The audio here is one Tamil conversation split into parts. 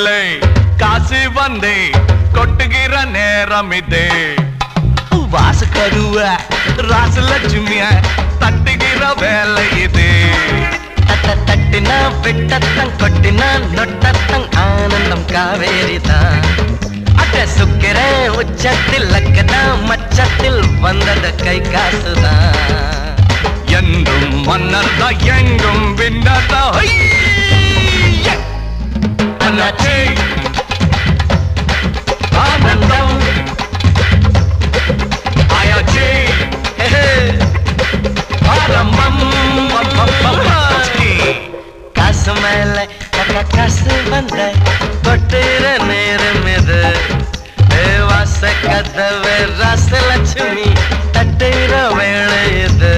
மேலே காசு வந்தே கொட்டுகிற நேரம் இதே வாசு கருவ ராசலட்சுமிய தட்டுகிற வேலை இது தட்டினா விட்டத்தங் கொட்டினா நொட்டத்தங் ஆனந்தம் காவேரிதான் அட்ட சுக்கிர உச்சத்தில் லக்கதான் மச்சத்தில் வந்தது கை காசுதான் என்றும் மன்னர்தா எங்கும் விண்ணர்தா அண்ணாச்சி ஆனந்தம் ஆயாச்சி ஆரம்பம் காசு மேல காசு வந்த கொட்டுற நேரம் இது வாச கதவு ராசலட்சுமி தட்டுற வேலை இது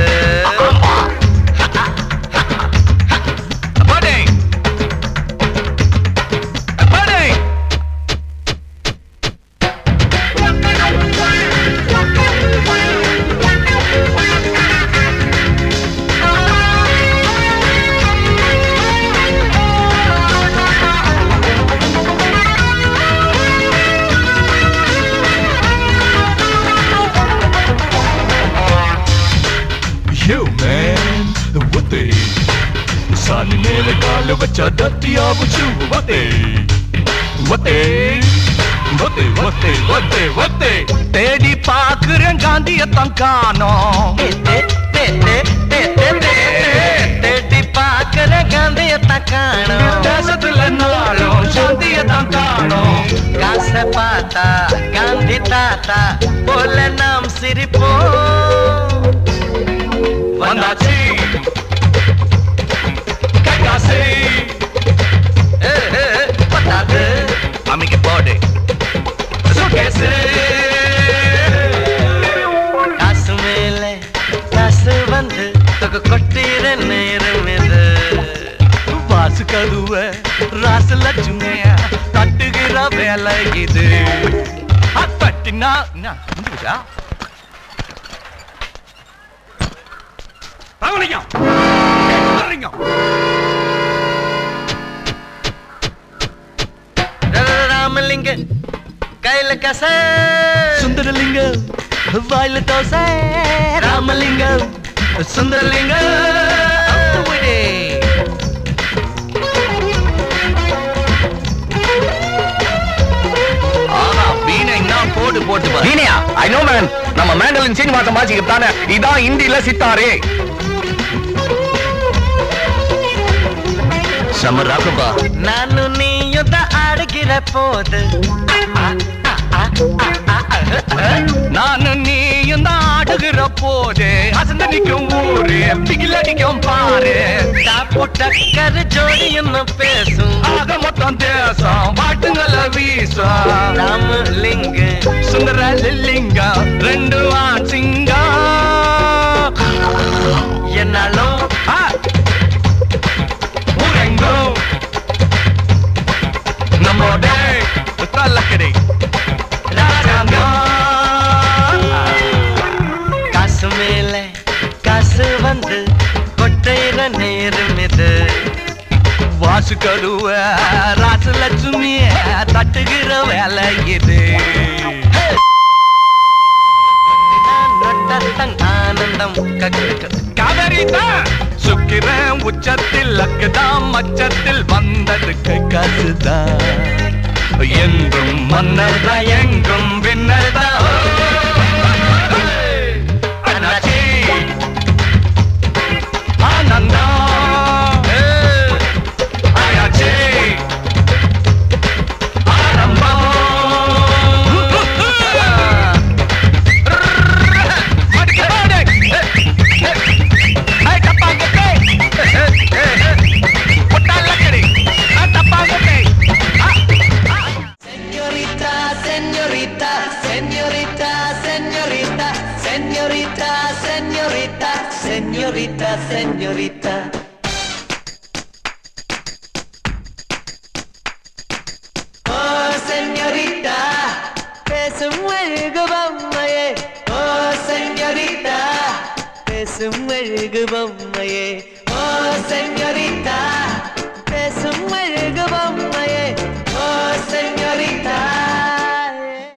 सानी मेरे गाल बच्चा दतिया बुझू वते वते वते वते वते वते तेरी पाकरन गांधीयतम कानो तेरी पाकरन गांधीयतम कानो देशத்துல நாளும் சாந்தியதம் காணோம் காச பாத்தா காந்தி தாத்தா போல நாம் சிரிப்போம் வந்தாச்சி பத்தாது அமிக்க போடு சுகேசு காசு மேல காசு வந்து தொகை கொட்டிற நேரம் இது வாசு கதுவ ராசலட்சுமிய தட்டுகிற வேலை இது தட்டினா முடிஞ்சா ராமலிங்க கையில கச சுந்தரலிங்க வாயில தோசை ராமலிங்க சுந்தரலிங்க போட்டு போட்டு வீணையா ஐ நோ மேன் நம்ம மேண்டலின் சீனிவாச மாசிக்கிட்டானே இதான் இந்தியில சித்தாரே சமராகபா ನಾನು ನೀಯುದ್ದ ಆಡುಗಿರ போது ನಾನು ನೀಯುದ್ದ ஆடுகிற போது அசந்து நிக்கும் ஊரு பிகிலடிக்கும் பாரு டக்கர் ஜோடின்னு பேசும் ஆக மொத்தம் தேசம் பாட்டுங்கள வீசும் ராமலிங்க சுந்தரலிங்க ரெண்டு ஆண் சிங்கம் என்னாலும் நம்மோட தள்ளக்கடை காசு மேல காசு வந்து கொட்டையிற நேரம் இது வாசு கருவ ராசலட்சுமிய தட்டுகிற வேலை இது ஆனந்தம் காவேரிதான் சுக்கிரன் உச்சத்தில் லக்குதான் மச்சத்தில் வந்தது கை காசுதான் என்றும் மன்னர்தா எங்கும் விண்ணர்தா அண்ணாச்சி ஆனந்தம் ஆயாச்சி ஆரம்பம் Señorita, señorita. Oh, señorita, pesum elgu bommaye. Oh, señorita, pesum elgu bommaye. Oh, señorita, pesum